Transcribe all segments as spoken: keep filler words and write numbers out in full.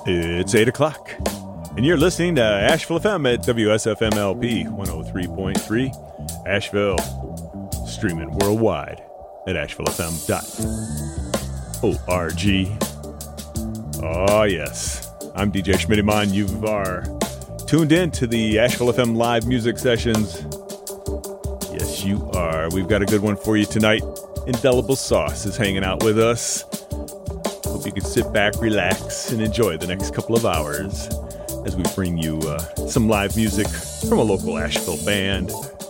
It's eight o'clock, and you're listening to Asheville F M at W S F M L P one oh three point three, Asheville, streaming worldwide at asheville f m dot org. Oh, yes. I'm D J Schmittyman. You are tuned in to the Asheville F M live music sessions. Yes, you are. We've got a good one for you tonight. Indelible Sauce is hanging out with us. Hope you can sit back, relax, and enjoy the next couple of hours as we bring you uh, some live music from a local Asheville band.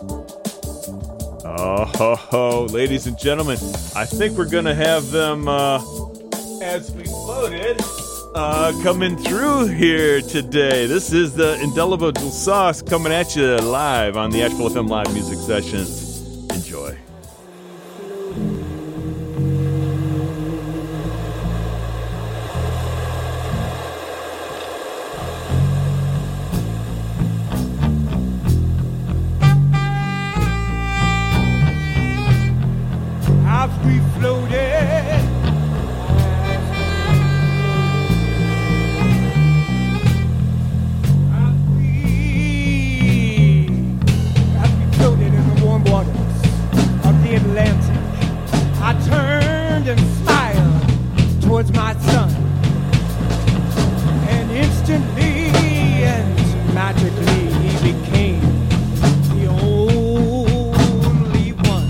Oh, ho, ho. Ladies and gentlemen, I think we're going to have them, uh, as we floated, uh, coming through here today. This is the Indelible Sauce coming at you live on the Asheville F M Live Music Sessions. Enjoy. We floated, as we, as we floated in the warm waters of the Atlantic, I turned and smiled towards my son, and instantly and magically he became the only one.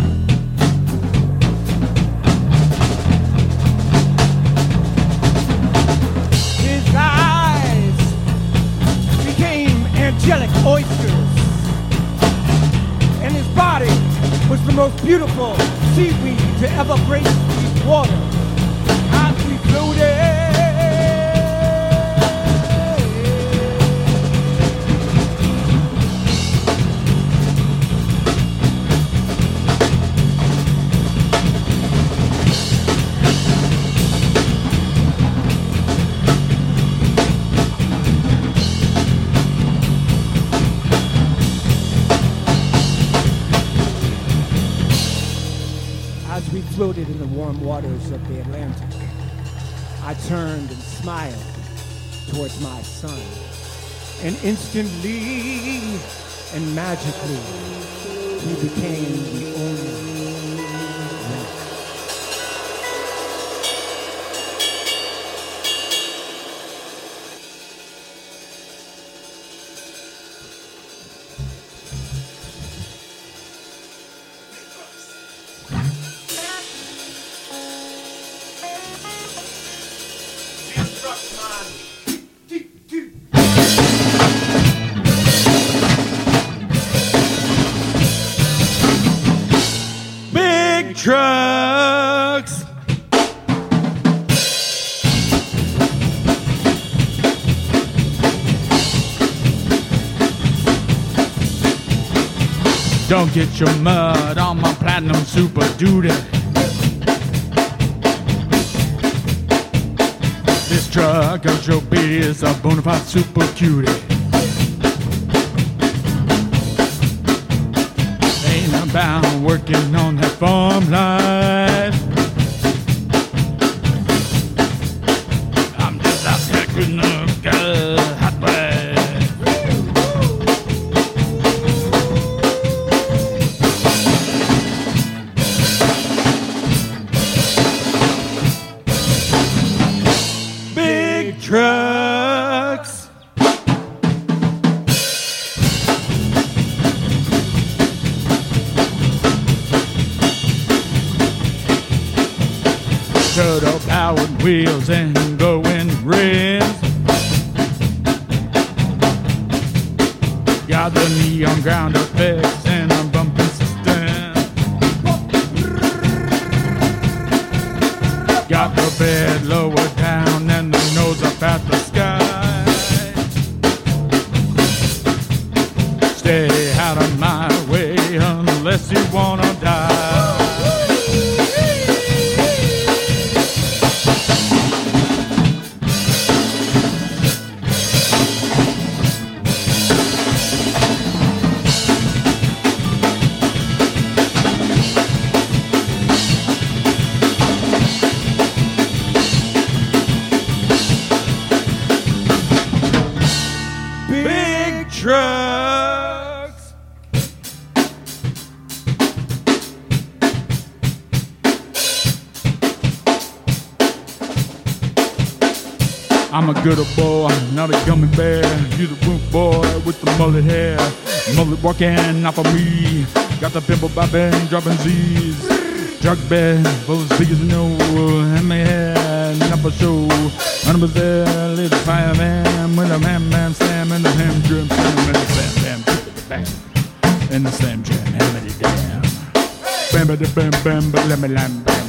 Angelic oysters, and his body was the most beautiful seaweed to ever grace these waters. As we floated, floated in the warm waters of the Atlantic, I turned and smiled towards my son, and instantly and magically he became the only one. Trucks. Don't get your mud on my platinum super duty. This truck of Joe B is a bona fide super cutie. Ain't about working on that farm life. I'm just out here getting a hot wife. Big trucks. Turtle powered wheels and going rims. Got the neon ground effects and a bumping system. Got the bed lower down and the nose up at the sky. Stay out of my way unless you wanna die. I'm a good old boy, not a gummy bear. You're the root boy with the mullet hair. Mullet walking off of me. Got the pimple bobbing, dropping Z's. Drug bed, full as big as a no. And my head, up a show. When I was there, little fireman. With a man, man, slam, and the ham drum, slam, and the slam, bam, bam. And the slam jam, hammer it down. Bam, bam, bam, bam, bam, bam, bam, bam.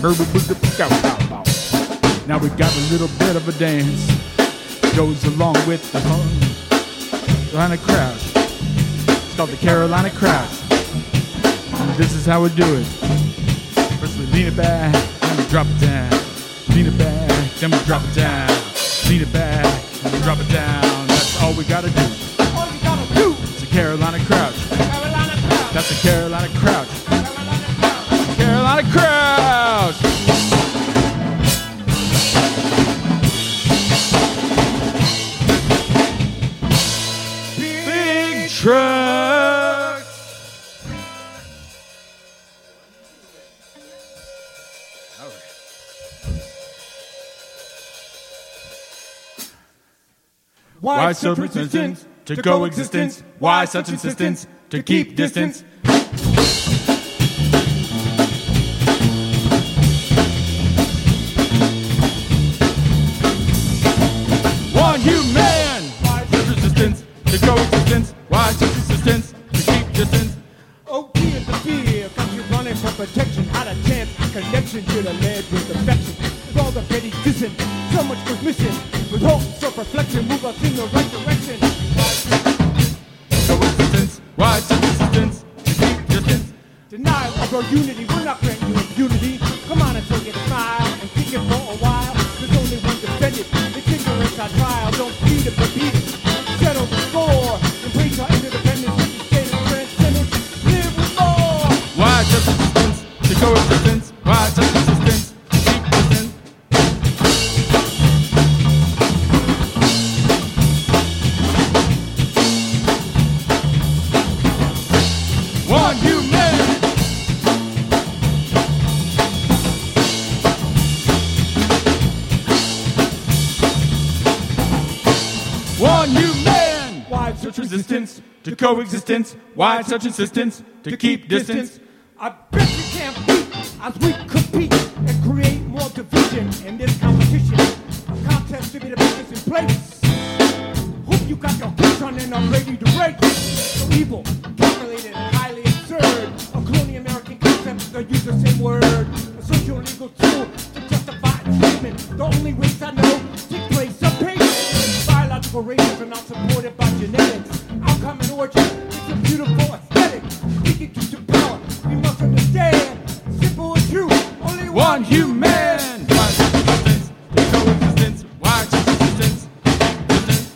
Now we got a little bit of a dance. Goes along with the fun. Carolina Crouch. It's called the Carolina Crouch. And this is how we do it. First we lean it back, then we drop it down. Lean it back, then we drop it down. Lean it back, then we drop it down. That's all we gotta do. All you gotta do. It's a Carolina Crouch. Carolina Crouch. That's a Carolina Crouch. Carolina Crouch. Carolina Crouch. Big trucks. All right. Why so resistance to coexistence? Why such insistence to keep distance? One human. Why such resistance to coexistence? Why such insistence to keep distance? Oh dear, the fear got you running for protection. Out of chance, connection to the lead with affection. With all the petty dissing, so much was missing. With hope, self-reflection, move us in the right direction. Coexistence. Why such insistence to keep distance? Denial of our unity, we're not granting you impunity. Come on and take it, smile, and kick it for a while. There's only one defendant. It's ignorance our trial. Don't feed it, but beat it. Settle the score. Embrace our interdependence. With the state of transcendence. Live with more. Why such resistance to coexistence? Why such resistance to keep distance? One human. One human. Why Such resistance to coexistence. Why such insistence to keep distance? I bet you can't beat as we compete and create more division in this competition. A contest to be the biggest in place. Hope you got your hooks on and are ready to race. So evil, calculated, and highly absurd. A colonial American concept that use the same word. A social legal tool to justify treatment. The only race I know take place of pace. Biological races are not supported by genetics. Our common origin is a beautiful aesthetic. Speaking truth to power, we must understand. Simple and true, only one, One human. Why such resistance to coexistence? Why such resistance to keep distance?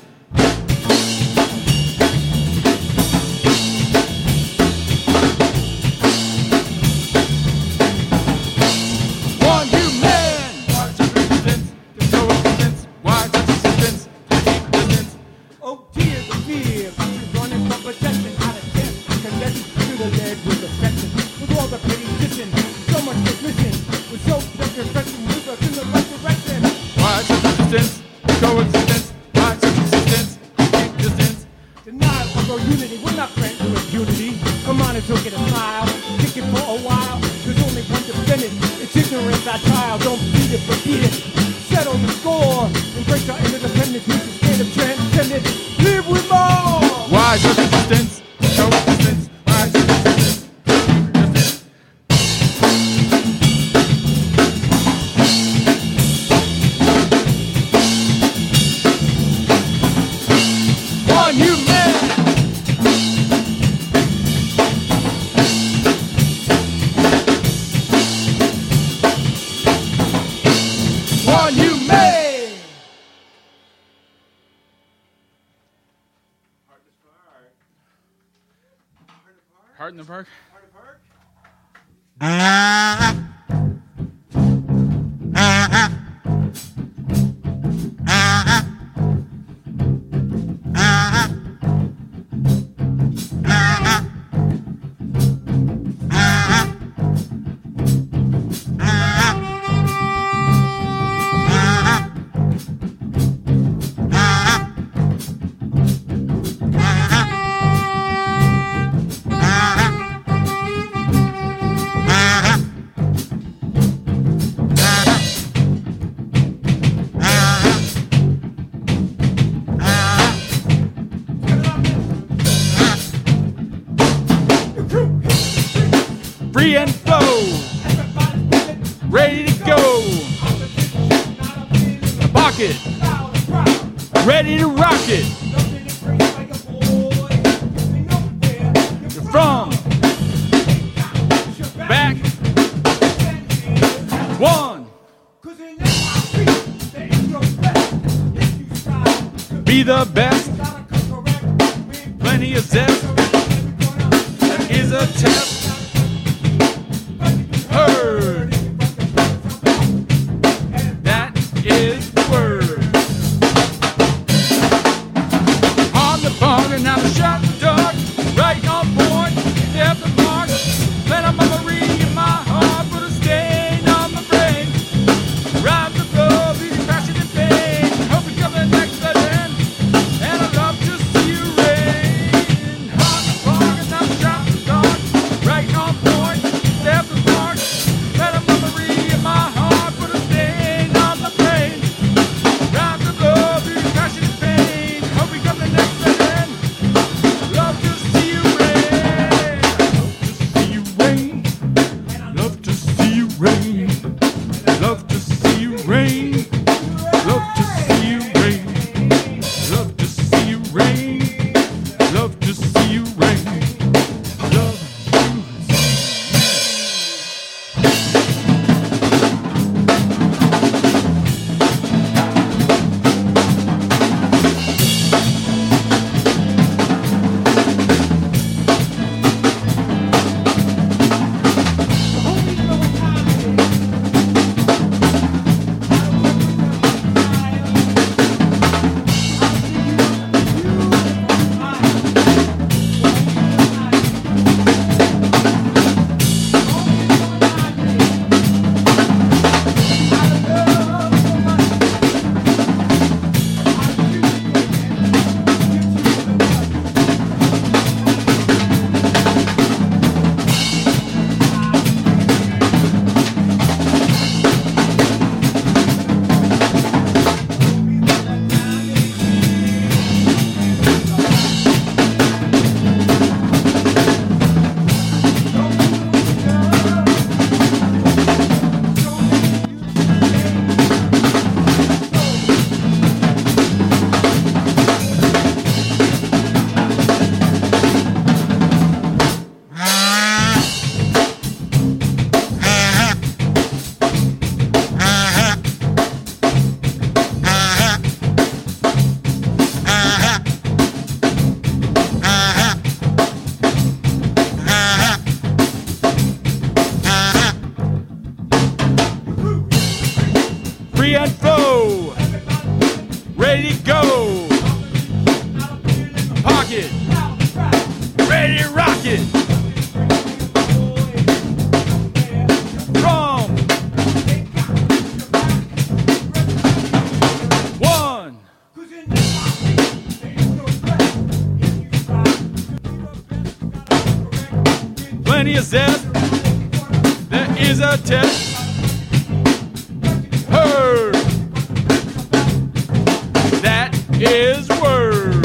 One human. Why such resistance to coexistence? Why such resistance to keep distance? Oh dear, the fear, countries running from protection. Out of chance, connected to the lead with affection. With all the petty dissing, so much was missing. With self-reflection, move us in the right direction. Why such resistance to coexistence? Why such resistance to keep distance? Denial of our unity, we're not granting you impunity. Come on and take it a smile, kick it for a while. There's only one defendant, it's ignorance our trial. Don't beat it, but beat it. Settle the score, embrace our interdependence, use the state of transcendence. Live with more! Why such resistance to coexistence? Why such resistance to keep distance? One human. One human. Heart in the park. it. Ready to rock it. From back one. Be the best. Plenty of zest. That is a test. Heard. That is the word. On the bar and I'm a shot in the dark. Right on point, left the mark. Let a memory in my heart, put a stain on my brain. Ride the flow, be the passion and pain. Hope we come the next legend. And I love to see you rain. On the bar and I'm a shot in the dark. Right on point, left the mark. Let a memory in my heart, put a stain on my brain. Ride the flow, be the passion and pain. Hope we come the next legend. Love to see you rain. Love to see you rain. Love to see you rain. Love to see you rain. Love to see you rain. Love to see you rain. Love free and flow. Ready to go. Pocket. Ready to rock it. From one. Plenty of zest. There is a test. Heard. That is word.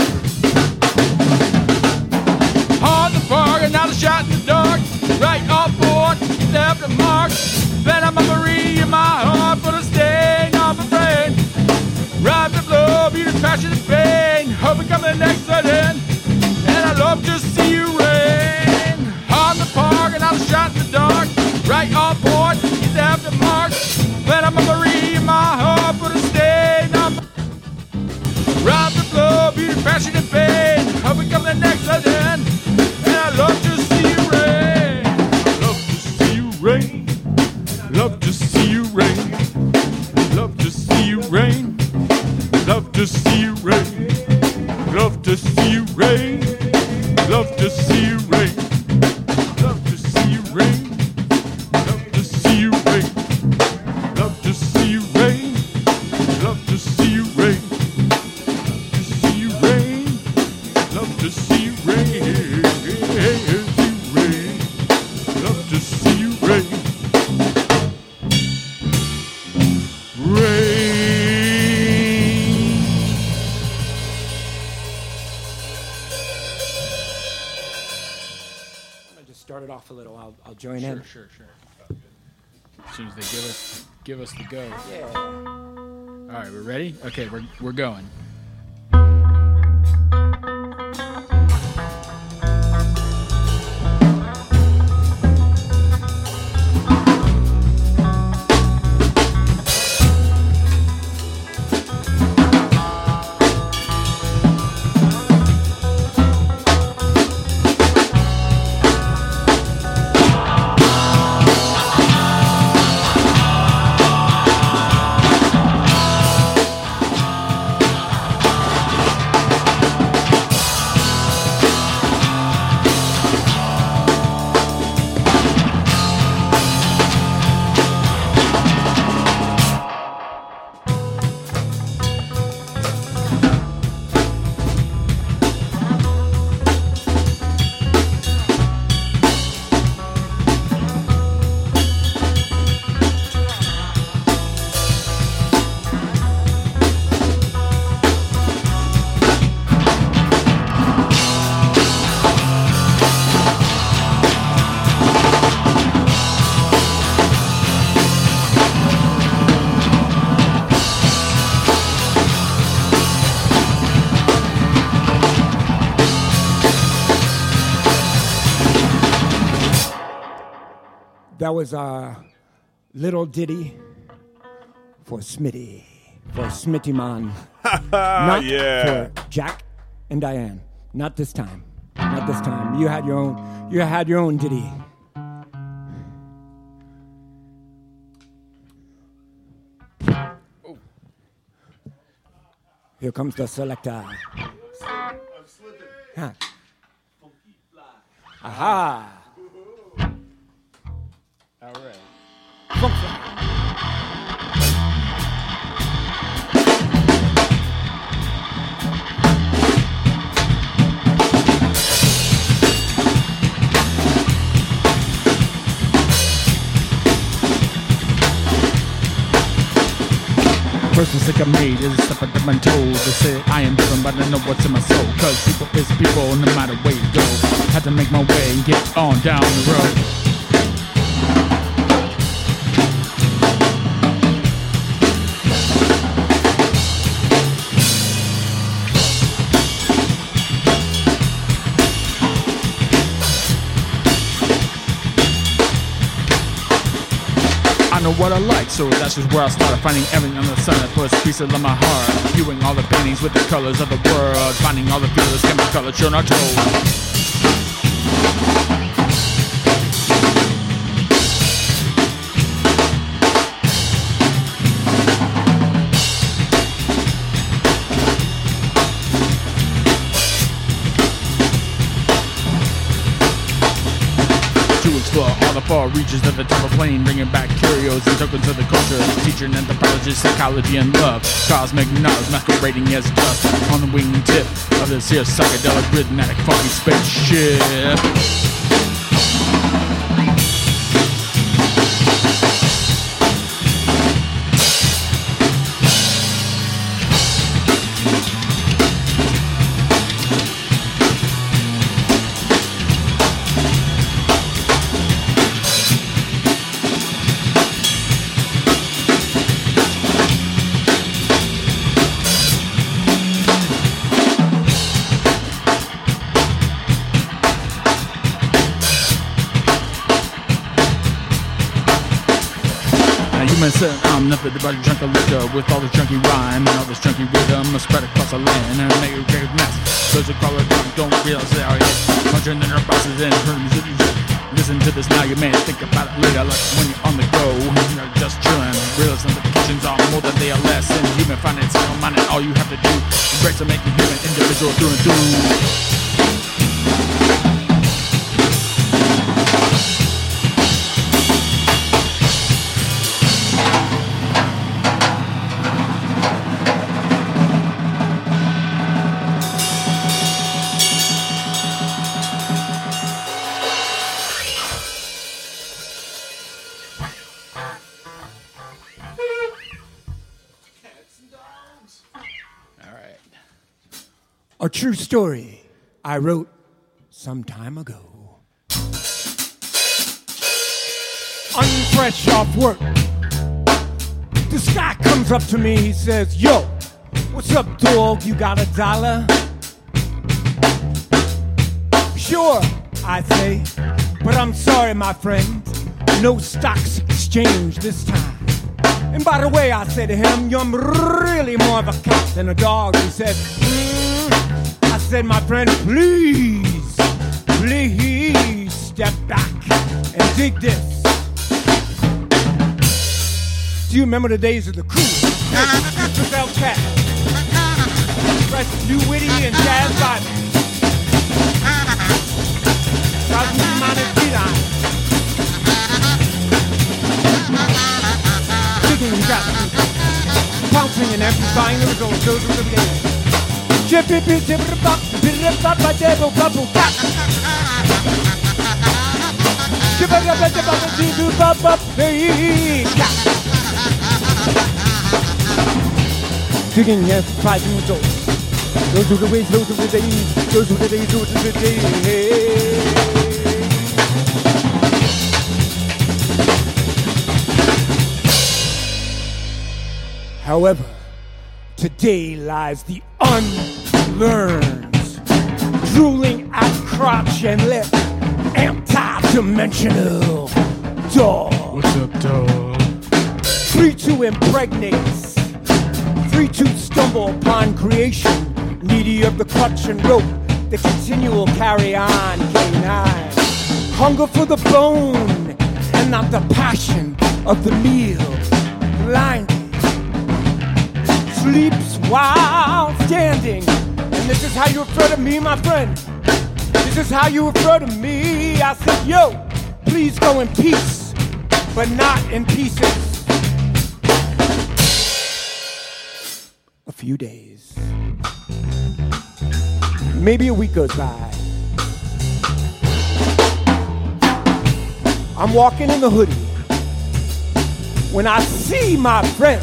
On the park, another shot in the dark. Right on board, left a mark. Then a memory in my heart, put a stain on my brain. Ride the blow, beauty, passion, and pain. Hope we come the next legend. And I love to see you rain. On the park, another shot in the dark. Right on board, left a mark. Then a memory in my heart, put a stain on my. Ride the blow, beauty, passion, and pain. Hope we come the next legend. And I love to see you rain. Love to see you rain. Love to see you rain. Love to see you rain. Love to see you rain. Love to see you rain. Love to see you rain. Love to see you rain. Love to see you rain. Love to see you rain. Love to see you rain. Love to see you rain. Love to see you rain. Rain. I just start it off a little. I'll, I'll join Sure, in. sure, sure. As soon as they give us give us the go. Yeah. All All right, we're ready? Okay, we're we're going. That was our little ditty for Smitty, for Smitty Man. Not yeah. for Jack and Diane. Not this time. Not this time. You had your own. You had your own ditty. Oh. Here comes the selector. Huh. Aha. All right. Funk fly. First mistake I made is a step I dip my toes. They said I am different, but I know what's in my soul. Cause people is people, no matter where you go. Had to make my way and get on down the road. Know what I like, so that's just where I started finding everything on the sun that puts pieces of my heart, viewing all the paintings with the colors of the world, finding all the feelings can be colored, sure not told. All the far reaches of the top of plane, bringing back curios and tokens of the culture. Teacher and anthropologist, psychology and love, cosmic knowledge masquerading as dust on the wingtip of this here psychedelic, rhythmic, funky spaceship. I'm nothing but a drunk of liquor with all this junky rhyme and all this junky rhythm spread across the land and make a great mess. Those who call it drunk don't realize they are hit. Punching in their bosses and hurting. Listen to this now, you may think about it later, like when you're on the go and you're just chilling. Realize implications are more than they are less, and human finance single minded. All you have to do embrace and make a human individual through and through. A true story I wrote some time ago. Unfresh off work, This guy comes up to me, he says, yo, what's up, dog? You got a dollar? Sure, I say, but I'm sorry, my friend. No stocks exchange this time. And by the way, I said to him, you're really more of a cat than a dog. He said, mm. I said, my friend, please, please step back and dig this. Do you remember the days of the cool? Mister Bell Cat. Fresh, new, witty, and jazz vibes. Cosmic minus D-line. Digging, you got me. Pouncing and amplifying the results. Those are the days. Chippy, chippy, chippy, bop, chippy, bop, bop, devil, bubble, bop. Chippy, bop, bop, bop, chippy, bop, bop, hey, cat. Digging and fighting results. Those are the ways, those are the days, those are the days, those are the days. However, today lies the unlearned, drooling at crotch and lip, anti-dimensional dog. What's up, dog? Free to impregnate, free to stumble upon creation, needy of the clutch and rope, the continual carry on, K nine. Hunger for the bone, and not the passion of the meal. Blinded, sleeps while standing. And this is how you refer to me, my friend. This is how you refer to me. I said, yo, please go in peace, but not in pieces. A few days, maybe a week goes by. I'm walking in the hoodie when I see my friend.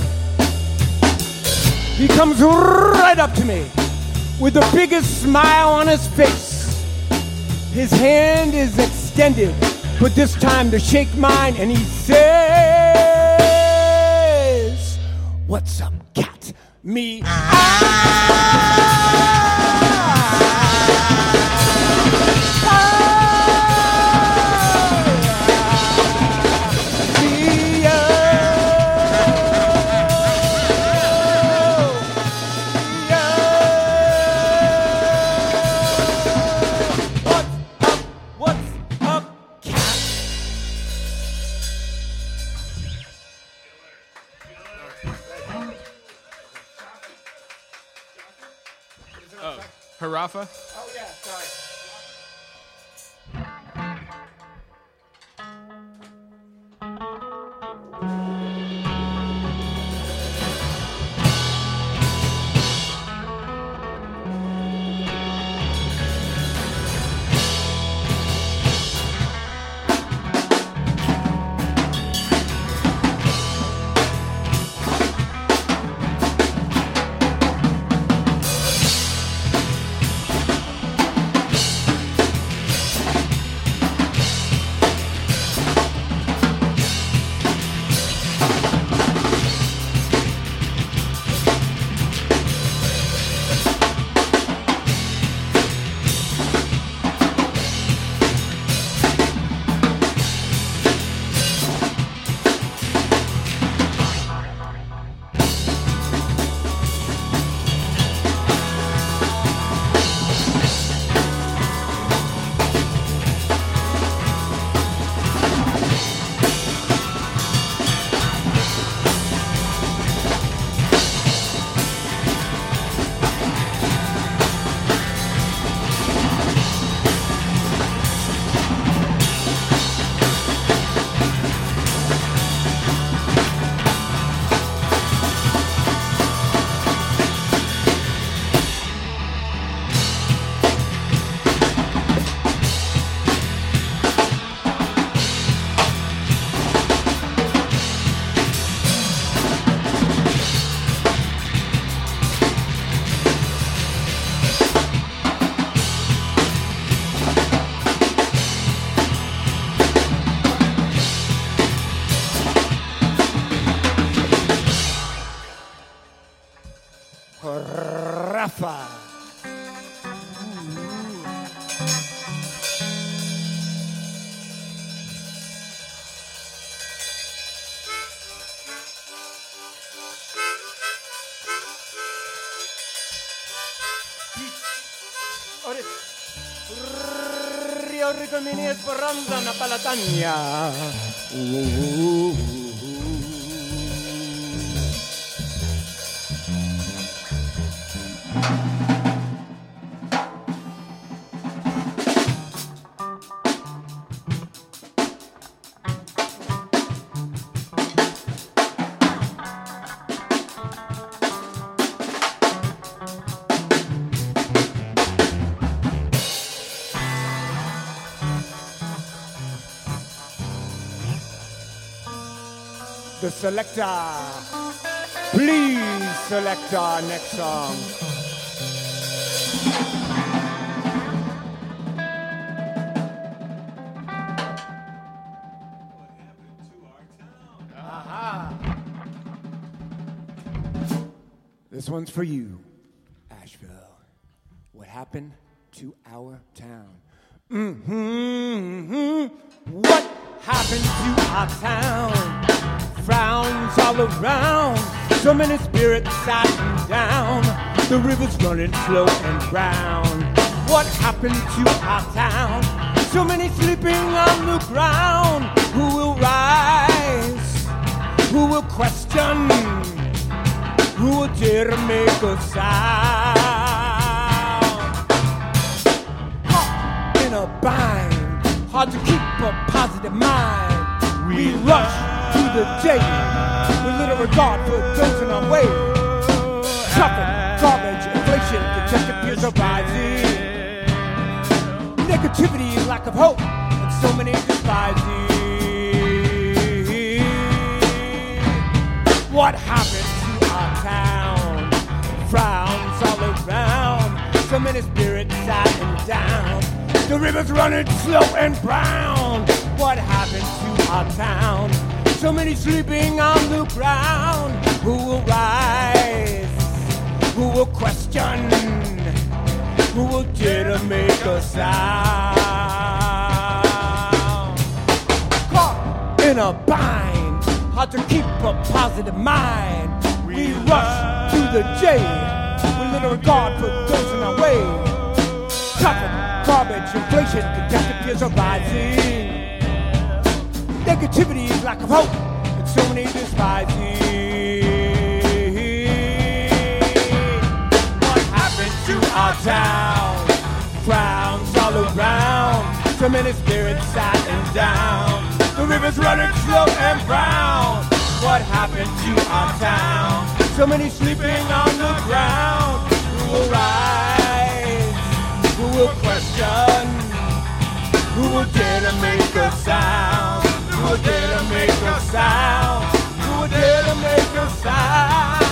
He comes right up to me with the biggest smile on his face. His hand is extended, but this time to shake mine, and he says, what's up, cat? Me. Harafa? Oh, yeah, sorry. Rafa. Rio Ricomini Esperanza Napalatania. The selector, please select our next song. Aha. This one's for you, Asheville. What happened to our town? Mm-hmm, mm-hmm. What happened to our town? Frowns all around, so many spirits sat down. The river's running slow and brown. What happened to our town? So many sleeping on the ground. Who will rise? Who will question? Who will dare to make a sound? Caught in a bind, hard to keep a positive mind. We rush to the day, with little regard for those in our way. Traffic, garbage, inflation, congestion, fears are rising. Negativity, lack of hope, and so many despising. What happened to our town? Frowns all around, so many spirits sat down. The river's running slow and brown. What happened to our town? So many sleeping on the ground. Who will rise? Who will question? Who will dare to make a sound? Caught in a bind, hard to keep a positive mind. We rush to the jail with little regard for those in our way. Traffic, garbage, inflation, congestion, fears are rising. Negativity, lack of hope, and so many despising. What happened to our town? Frowns all around, so many spirits sat down. The river's running slow and brown. What happened to our town? So many sleeping on the ground. Who will rise? Who will question? Who will dare to make a sound? Who will dare to make a sound? Who will dare to make a sound?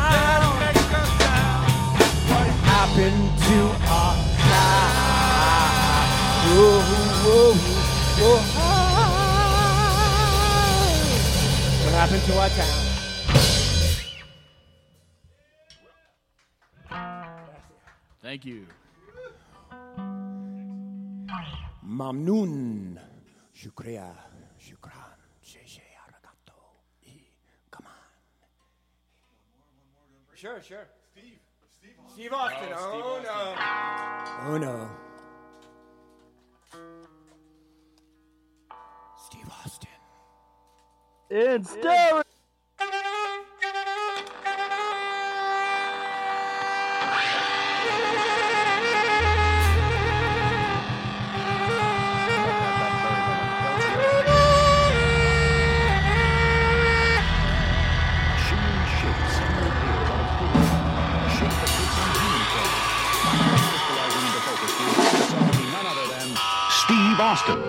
What happened to our town? Whoa, whoa, whoa, whoa. What happened to our town? Thank you. Mamnoon. Shukriya. Shukran. Sheshe Aragato. Come on. Sure, sure. Steve. Steve Austin. Steve Austin. Oh, oh no. Oh no. Steve Austin. It's Derek. Steve Austin.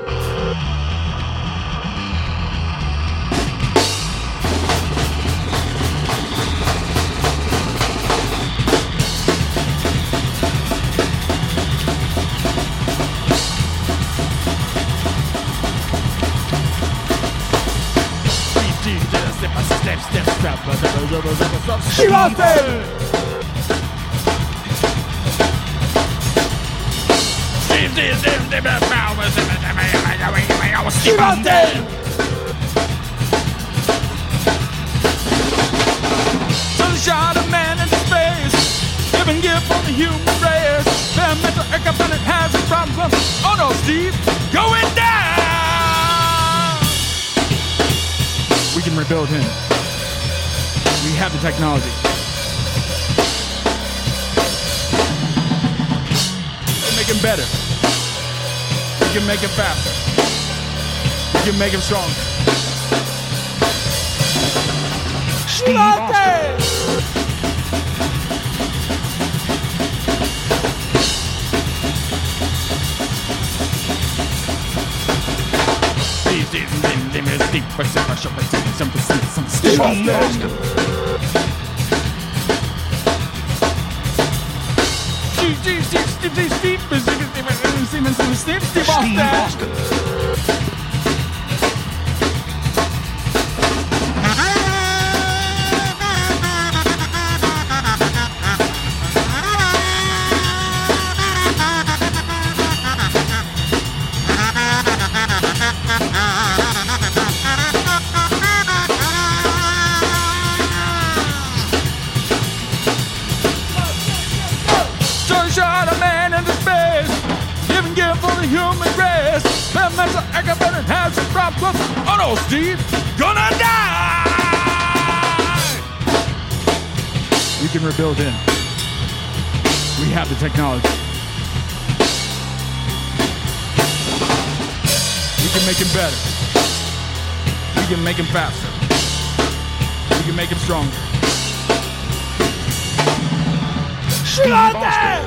Steve Austin. Steve Austin! Sunshine of man in space, give and give for the human race. Their mental economic has its problems. Oh no, Steve, going down! We can rebuild him. We have the technology. We can make him better. We can make him faster. We can make him stronger. Steve Austin! Steve Austin! Steve, Steve, Steve, Steve, Steve, Steve, Steve, Steve Austin! Sunshine, a man in the space, give and give for the human race. That man's an acrobat and has some problems. Oh no, Steve, gonna die! We can rebuild him. We have the technology. We can make him better. We can make him faster. We can make him stronger. Steve Austin!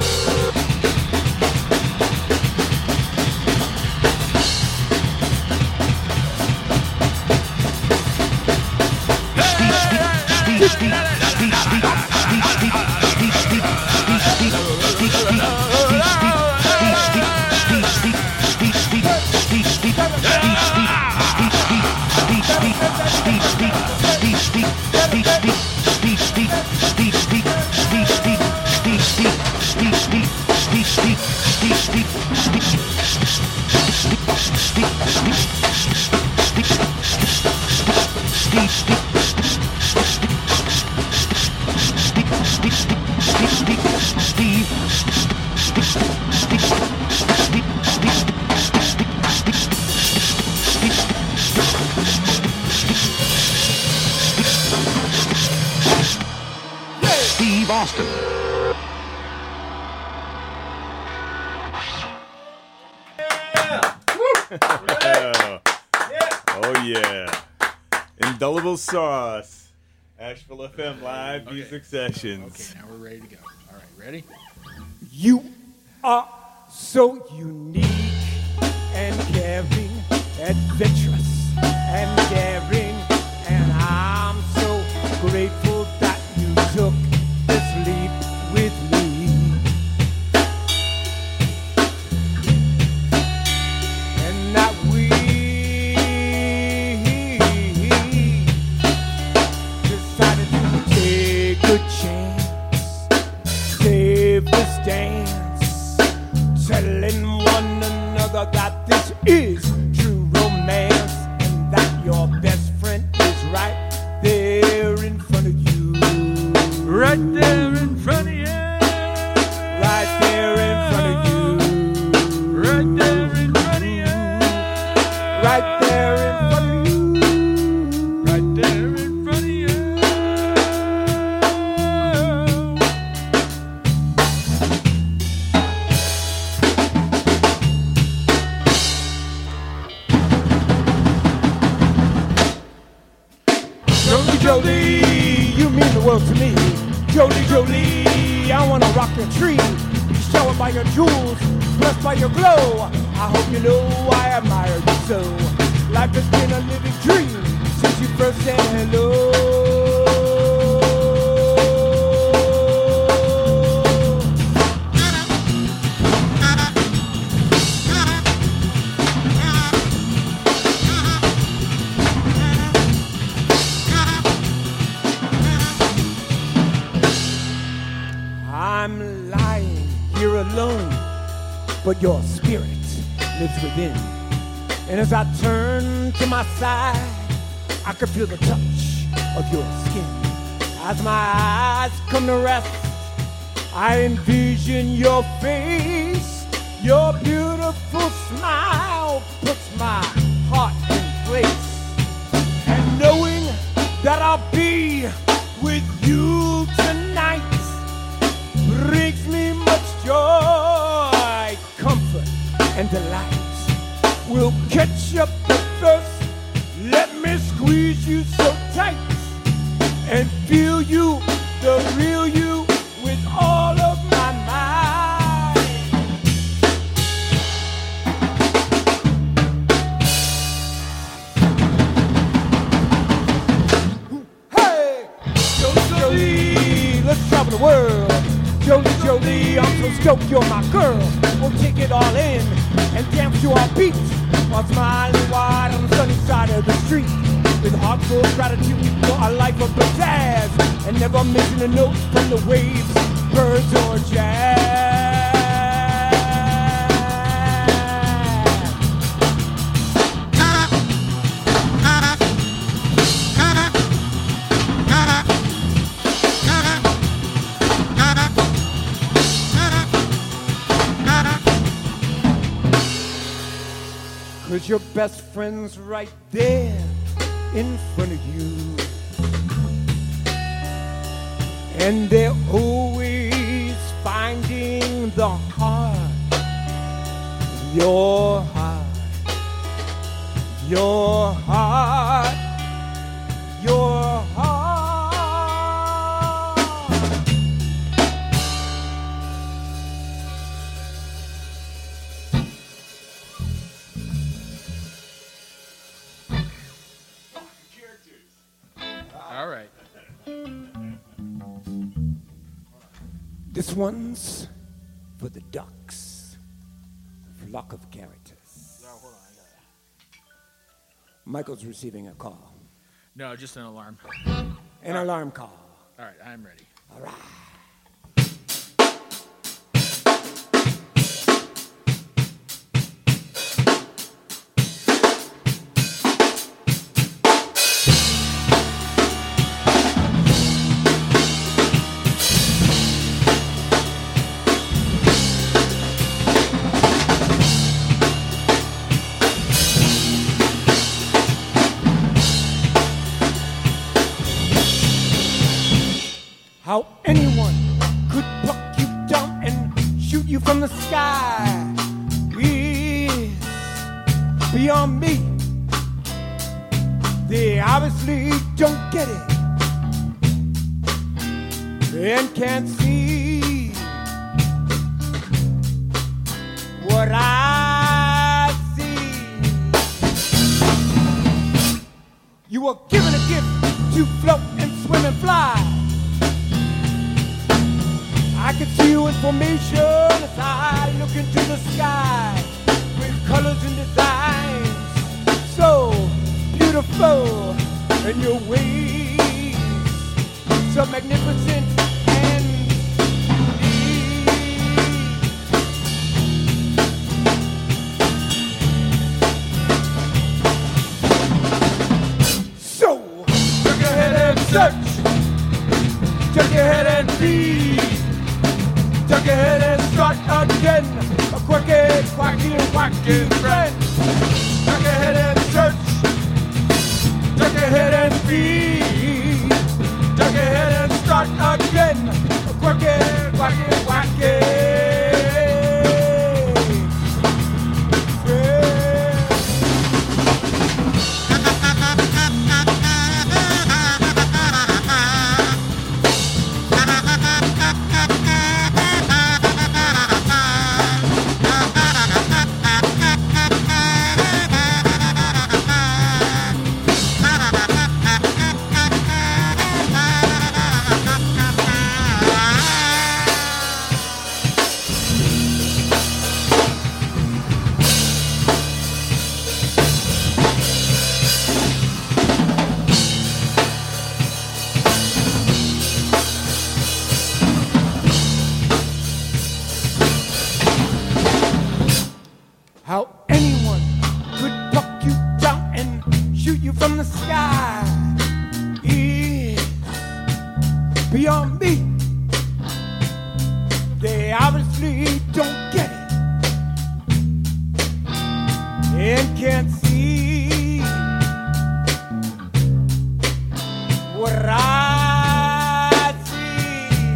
Steve Austin. Oh yeah. Indelible Sauce. Asheville F M Live Okay. Music Sessions. Okay, now we're ready to go. All right, ready? You are so unique and caring, adventurous and daring, and I'm so grateful that you took this leap with me. And that we decided to take a chance, save this dance, telling one another that this is true romance, and that your best friend is right there in front of you. Right there in front of you. Right there in front of you. Right there in front of you. Right there in front of you. Right there in front of you. Jolie, Jolie, you mean the world to me. Jolie, Jolie, I wanna rock your tree. Showered by your jewels, blessed by your glow. I hope you know I admire you so. Life has been a living dream since you first said hello. I'm lying here alone but your spirit lives within. And as I turn to my side, I can feel the touch of your skin. As my eyes come to rest, I envision your face. Your beautiful smile puts my heart in place. And knowing that I'll be with you tonight brings me much joy, comfort, and delight. We'll catch up the thirst, let me squeeze you so tight, and feel you, the real you, with all of my might. Hey! Jolie, Jolie, let's travel the world. Jolie, Jolie, I'm so stoked you're my girl. We'll take it all in and dance to our beats while smiling wide on the sunny side of the street. With heart full of gratitude for a life of pizzazz, and never missing a note from the waves, birds or jazz. Cause your best friend's right there in front of you, and they're always finding the heart, your heart, your heart, your heart. All right. This one's for the ducks, flock of characters. No, hold on. I got it. Michael's receiving a call, No, just an alarm. an alarm call. All right, I'm ready. All right. How anyone could pluck you down and shoot you from the sky is beyond me. They obviously don't get it and can't see what I see. You were given a gift to float and swim and fly. I can see you in formation as I look into the sky with colors and designs so beautiful, and your ways so magnificent and unique. So, take your head and search, take your head and feed. Tuck your head and start again, a quirky, quacky, wacky friend. Tuck your head and search, tuck your head and feed. Tuck your head and start again, a quirky, quacky, wacky friend. beyond me. They obviously don't get it and can't see what I see.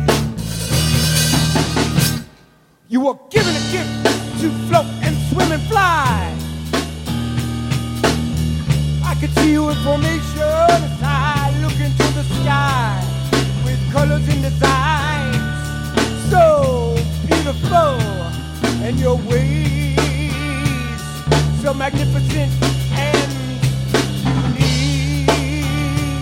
You were given a gift to float and swim and fly. I could see your information as I look into the sky with colors and designs so beautiful, and your ways so magnificent and unique.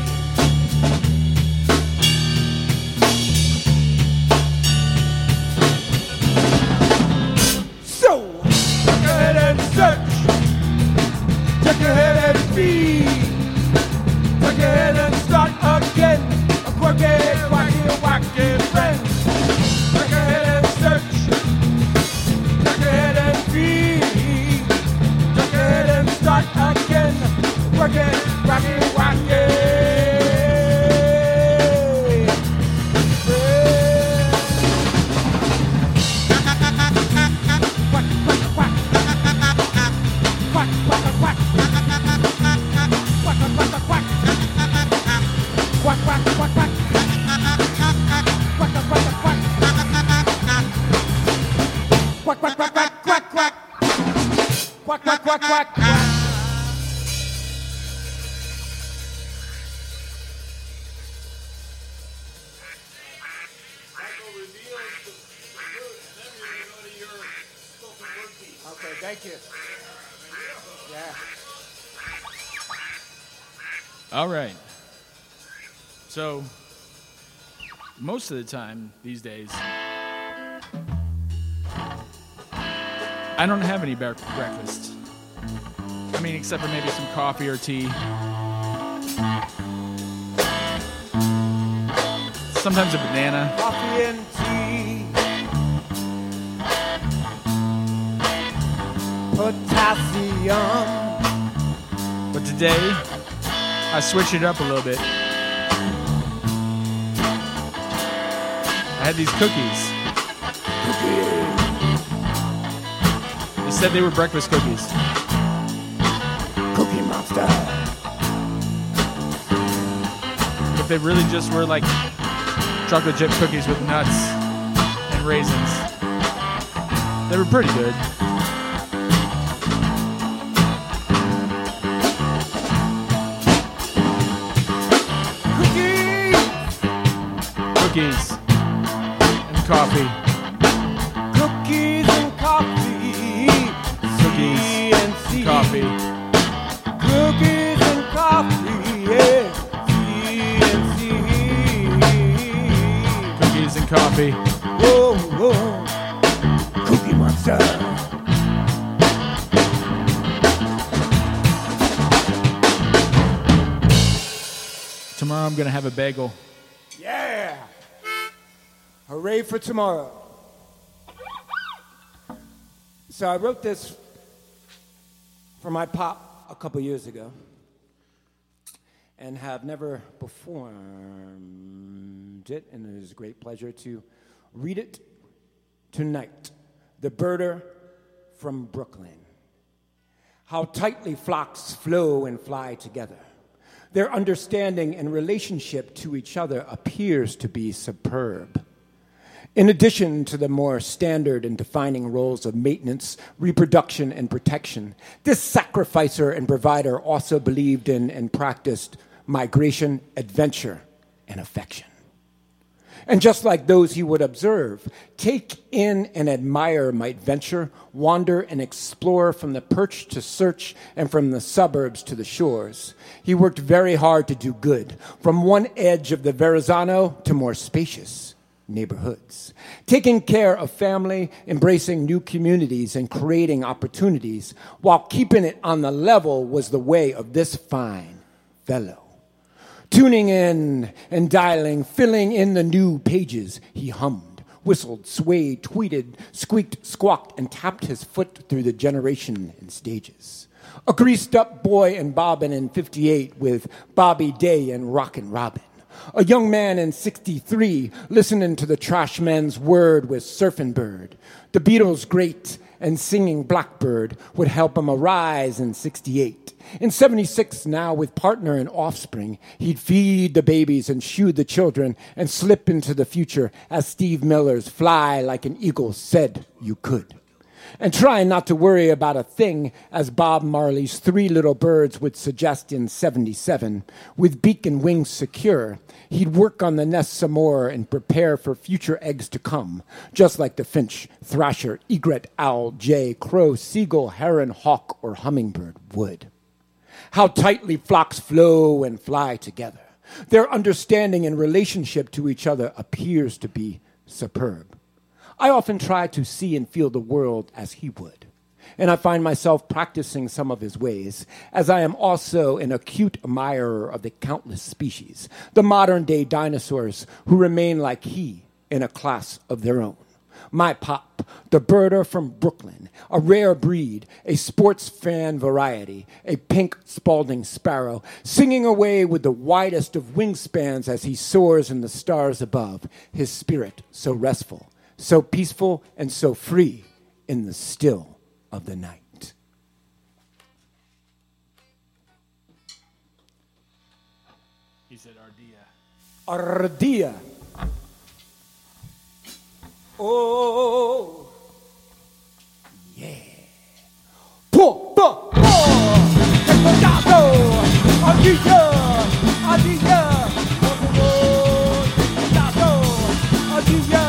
So, take ahead and search, take ahead and feed, take ahead and start again, a quirky, wacky, wacky friend. Take ahead and search, take ahead and feed, take ahead and start again, work it, rock it, rock it. Quack, quack, quack. Quack, quack, quack. Quack, quack, quack, quack. Quack, quack, quack, quack. Quack, quack, quack, quack. Quack, quack, quack, quack, quack, quack. Quack, quack, quack, quack, quack. Okay, thank you. Yeah. All right. So, most of the time these days, I don't have any bre- breakfast. I mean, except for maybe some coffee or tea. Sometimes a banana. Coffee and tea. Potassium. But today, I switched it up a little bit. I had these cookies. They said they were breakfast cookies. Cookie Monster. But they really just were like chocolate chip cookies with nuts and raisins. They were pretty good. Cookies and coffee. Cookies and coffee. Cookies Tea and tea. Coffee. Cookies and coffee. Yeah. Tea and tea. Cookies and coffee. Whoa, whoa. Cookie Monster. Tomorrow I'm gonna have a bagel. Yeah. Hooray for tomorrow. So I wrote this for my pop a couple years ago and have never performed it, and it is a great pleasure to read it tonight. The Birder from Brooklyn. How tightly flocks flow and fly together. Their understanding and relationship to each other appears to be superb. In addition to the more standard and defining roles of maintenance, reproduction, and protection, this sacrificer and provider also believed in and practiced migration, adventure, and affection. And just like those he would observe, take in and admire might venture, wander and explore from the perch to search and from the suburbs to the shores. He worked very hard to do good, from one edge of the Verrazano to more spacious neighborhoods, taking care of family, embracing new communities, and creating opportunities, while keeping it on the level was the way of this fine fellow. Tuning in and dialing, filling in the new pages, he hummed, whistled, swayed, tweeted, squeaked, squawked, and tapped his foot through the generation and stages. A greased-up boy and bobbin in fifty-eight with Bobby Day and Rockin' Robin. A young man in sixty-three listening to the trash man's word with Surfing Bird. The Beatles' great and singing Blackbird would help him arise in sixty-eight. In seventy-six, now with partner and offspring, he'd feed the babies and shoe the children and slip into the future as Steve Miller's Fly Like an Eagle said you could. And try not to worry about a thing, as Bob Marley's Three Little Birds would suggest in seventy-seven. With beak and wings secure, he'd work on the nest some more and prepare for future eggs to come, just like the finch, thrasher, egret, owl, jay, crow, seagull, heron, hawk, or hummingbird would. How tightly flocks flow and fly together. Their understanding and relationship to each other appears to be superb. I often try to see and feel the world as he would, and I find myself practicing some of his ways, as I am also an acute admirer of the countless species, the modern-day dinosaurs who remain like he in a class of their own. My pop, the birder from Brooklyn, a rare breed, a sports fan variety, a pink Spalding sparrow, singing away with the widest of wingspans as he soars in the stars above, his spirit so restful, so peaceful and so free in the still of the night. He said Ardilla. Ardilla. Oh, yeah. Po, po, po. Escuchado. Ardilla. Ardilla. Oh, escuchado. Ardilla.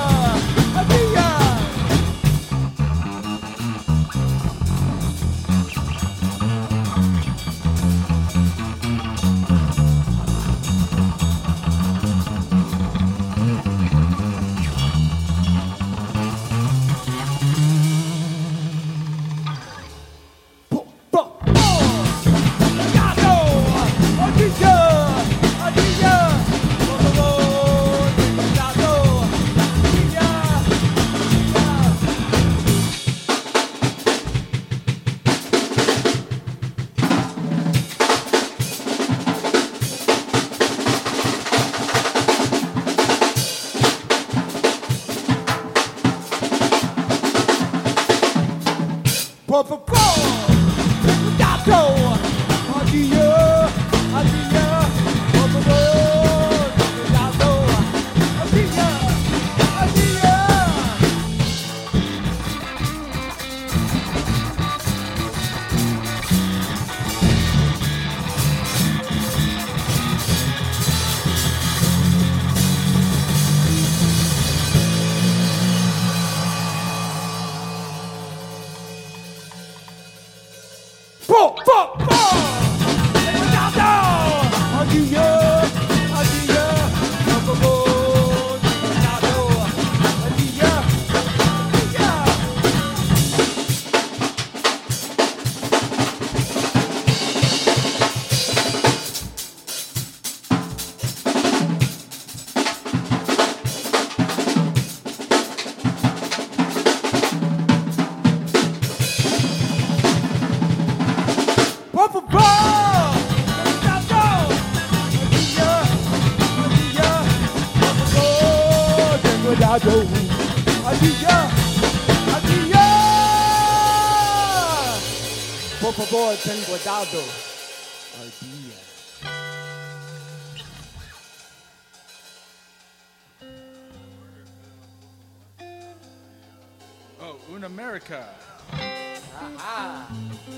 Por favor, ten cuidado. Ardilla. Oh, Una America. Aha.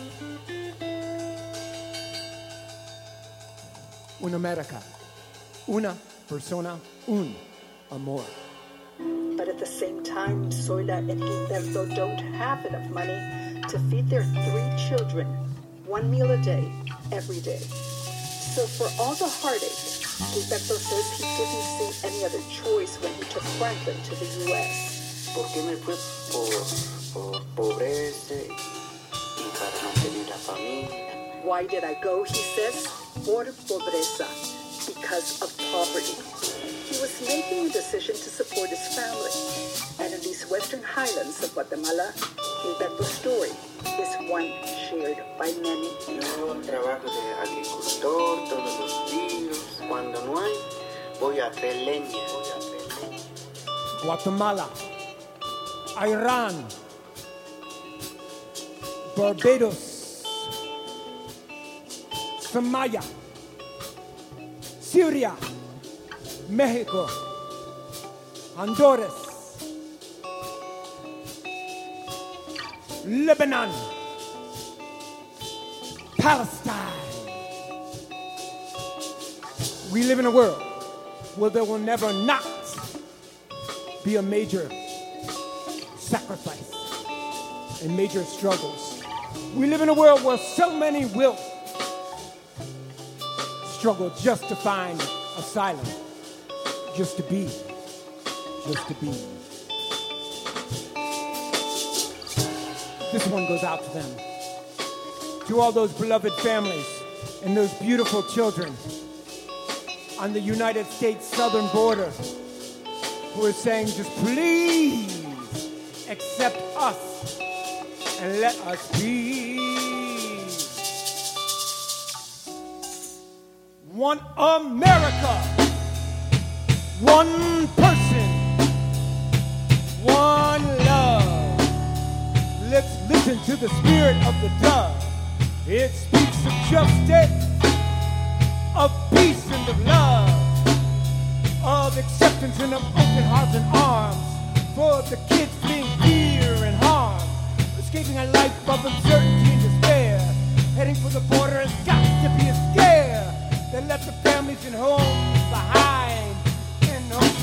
Una America. Una persona, un amor. But at the same time, Zoila and Gilberto don't have enough money to feed their three children one meal a day, every day. So for all the heartache, Gilberto says he didn't see any other choice when he took Franklin to the U S. ¿Por qué me fue por, por pobreza y para no tener a familia? Why did I go, he says? Por pobreza, because of poverty. He was making a decision to support his family. And in these western highlands of Guatemala, Gilberto's story is one shared by many. Yo trabajo de agricultor todos los días. Cuando no hay, voy a hacer leña, voy a hacer leña. Guatemala, Iran, Barbados, Somalia, Syria, Mexico, Honduras, Lebanon, Palestine. We live in a world where there will never not be a major sacrifice and major struggles. We live in a world where so many will struggle just to find asylum, just to be, just to be. This one goes out to them, to all those beloved families and those beautiful children on the United States southern border who are saying, just please accept us and let us be. One America, one person, one love. Let's listen to the spirit of the dove. It speaks of justice, of peace and of love, of acceptance and of open hearts and arms for the kids fleeing fear and harm, escaping a life of uncertainty and despair, heading for the border has got to be a scare that left the families and homes behind in hopes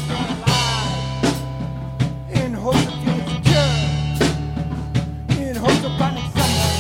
of alive, in hopes of feeling secure, in hopes of finding someone.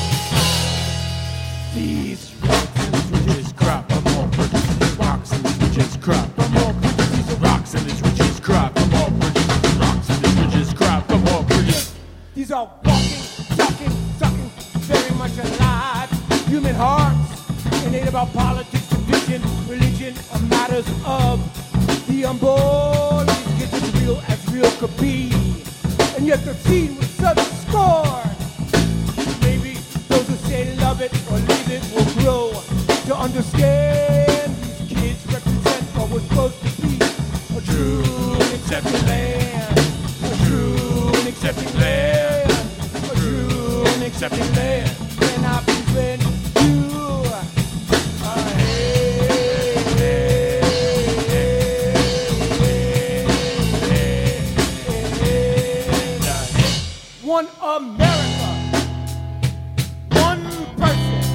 These rocks and bridges crop up more bridges, rocks and bridges crop up more bridges, these rocks and these bridges crop up more bridges, rocks and these bridges crop up more bridges. These are walking, talking, sucking, very much alive human hearts, innate about politics, division, religion, or matters of the unborn. These kids as real as real could be, and yet they're seen with such scorn. Maybe those who say love it or leave it will grow to understand these kids represent what we're supposed to be, a true and accepting land, a true and accepting land, a true and accepting land. When I present you a hey, hey, hey, hey, hey, one America, one person,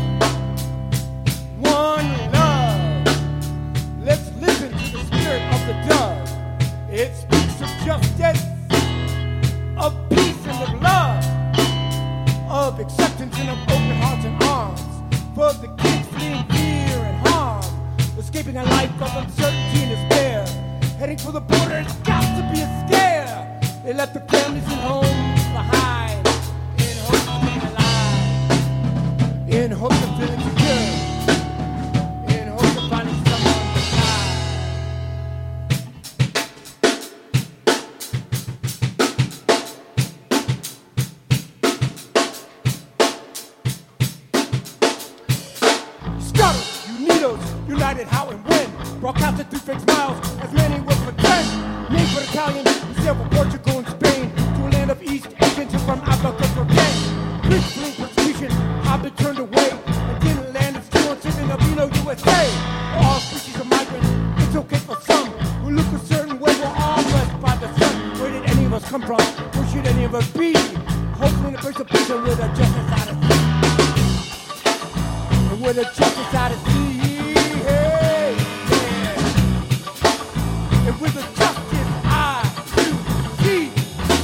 one love. Let's listen to the spirit of the dove. It speaks of justice, of peace and of love, of acceptance and of open hearts and arms for the kids fleeing fear and harm, escaping a life of uncertainty and despair, heading for the border. It's got to be a scare. They left the families and homes behind in hopes of being alive, in hopes of feeling secure, in hopes of finding someone beside. Scuttle, Unidos, United How and When, broadcasted through fixed miles, as many will pretend. Named for Italian, who sailed for Portugal and Spain, to a land of East Asians and from Africa for gain. Rich fleeing persecution, I've been turned away, and didn't land and still on shipping of Reno, U S A. All species of migrants, it's okay for some, who look a certain way, we're all blessed by the sun. Where did any of us come from? Where should any of us be? Hopefully in the place of peace and with a justice out of sea. And with a justice out of sea. Hey, yeah. And with a justice I do see.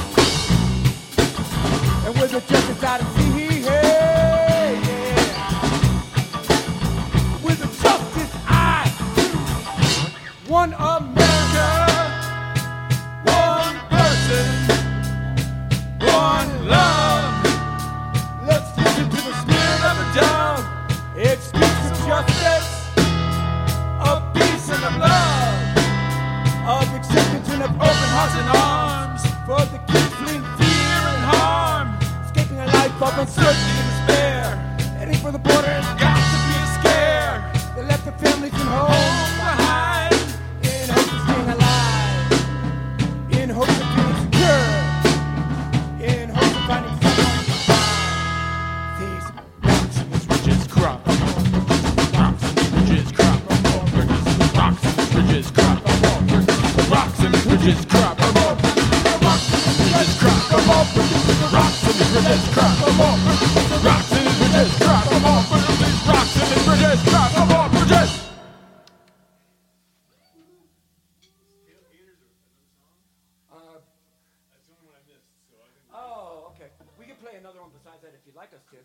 And with a justice out of sea. Hey, yeah. With a justice I do. One America, one person, one love. Let's listen to the spirit of the dove. It speaks of justice, of peace and of love, of acceptance and of open hearts and arms for the kids fleeing fear and harm, escaping a life of uncertainty and despair, heading for the border. It's got to be a scare. They left the families and homes behind in hopes of bridges, crack them up. Rocks in these bridges, crack them up. Rocks in these bridges, crack them up. Rocks in these bridges, crack them up. Rocks in these bridges, crack them up. Bridges. Oh, okay. We can play another one besides that if you'd like us to.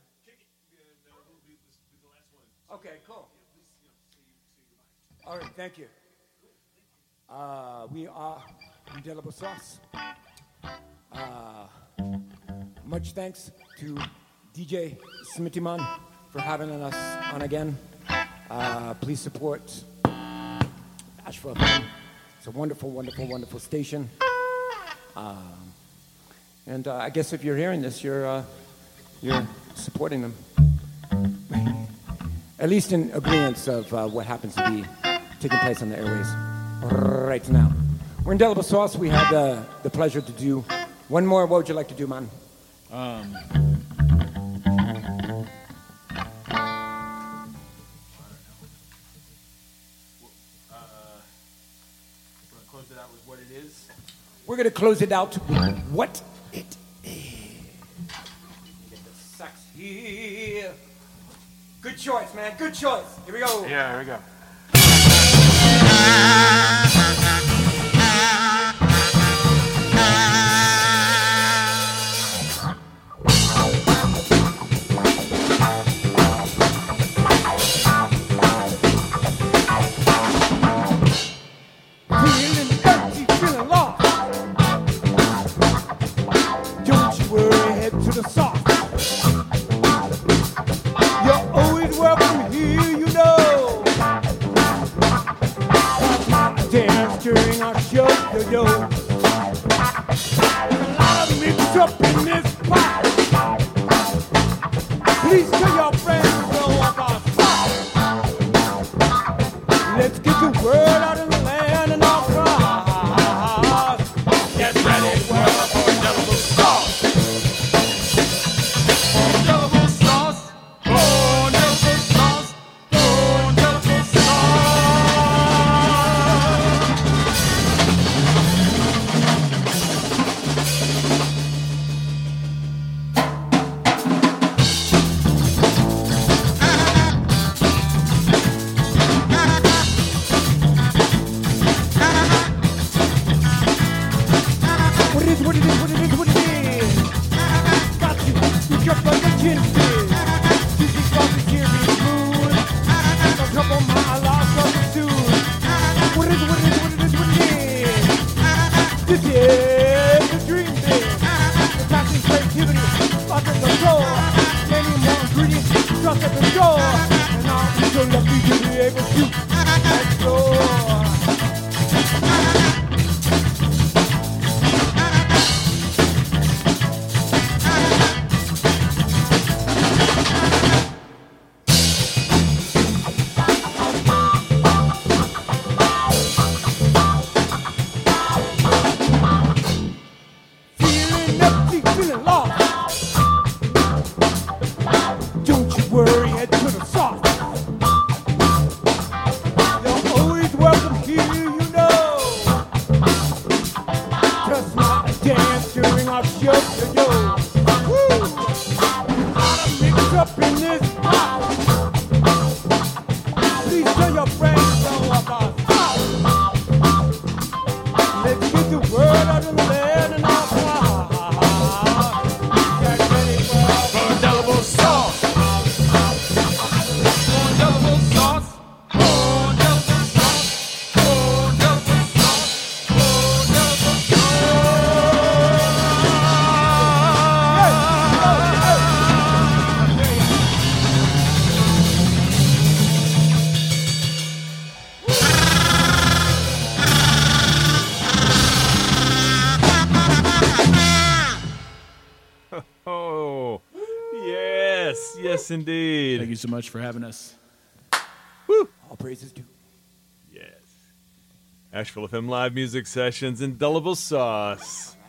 Okay, cool. All right, thank you. Uh, we are Indelible Sauce. Uh, much thanks to D J Smitty Man for having us on again. Uh, please support Asheville F M. It's a wonderful, wonderful, wonderful station. Um, and uh, I guess if you're hearing this, you're uh, you're supporting them. At least in agreement of uh, what happens to be taking place on the airways right now. We're Indelible Sauce. We had uh, the pleasure to do one more. What would you like to do, man? Um, close it out with what it is. We're going to close it out with what it is. Get the sax here. Good choice, man. Good choice. Here we go. yeah, here we go. Feeling empty, feeling lost. Don't you worry, head to the sauce. You're always welcome here, you know. That's my dance during our show, yo yo. There's a lot of mix up in this pot. Please tell your friends to know about sauce. Let's get the word out in the land and our cross. Get ready, world, for Indelible Sauce. Indelible sauce. Oh, indelible sauce. Oh, indelible sauce. What it is, what it is, what it is, what it is. Got you, you jump like a gin fizz. This is all the here is smooth. Don't jump on my lost of the soon. What it is, what it is, what it is, what it is. This is the dream big. The passion, creativity, lots at the door. Many more ingredients, trust at the door. And I'm so lucky to be able to explore. Feeling empty, feeling lost. Don't you worry, head to the sauce. You're always welcome here, you know. Just my dance during our show, yo yo. Woo! Lot of mix up in this pot. Please tell your friends know about sauce. Let's get the word out in the land and our cross. Get ready for For indelible sauce. For indelible sauce. For indelible sauce. For indelible sauce. For indelible Oh, yes, yes, indeed. Thank you so much for having us. all praises due. Yes. Asheville F M Live Music Sessions, Indelible Sauce.